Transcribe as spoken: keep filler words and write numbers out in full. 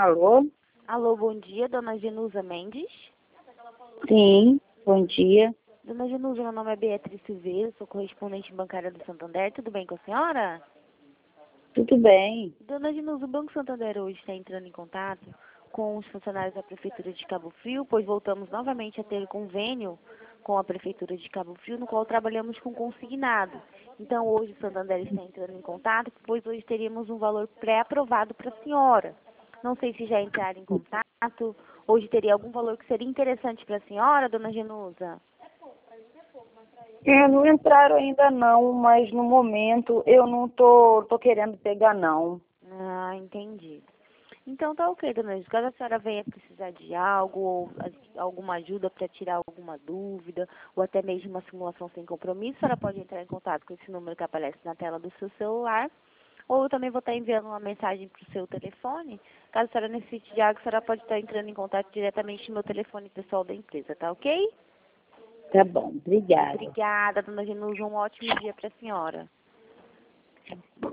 Alô? Alô, bom dia, dona Genusa Mendes? Sim, bom dia. Dona Genusa, meu nome é Beatriz Silveira, sou correspondente bancária do Santander, tudo bem com a senhora? Tudo bem? Dona Genusa, o Banco Santander hoje está entrando em contato com os funcionários da Prefeitura de Cabo Frio, pois voltamos novamente a ter convênio com a Prefeitura de Cabo Frio, no qual trabalhamos com consignado. Então, hoje o Santander está entrando em contato, pois hoje teríamos um valor pré-aprovado para a senhora. Não sei se já entraram em contato, hoje teria algum valor que seria interessante para a senhora, dona Genusa? É, não entraram ainda não, mas no momento eu não tô, tô querendo pegar não. Ah, entendi. Então tá ok, dona Genusa. Caso a senhora venha precisar de algo, ou a- alguma ajuda para tirar alguma dúvida, ou até mesmo uma simulação sem compromisso, a senhora pode entrar em contato com esse número que aparece na tela do seu celular. Ou eu também vou estar enviando uma mensagem para o seu telefone. Caso a senhora necessite de algo, a senhora pode estar entrando em contato diretamente no meu telefone pessoal da empresa, tá ok? Tá bom, obrigada. Obrigada, dona Genusa. Um ótimo dia para a senhora.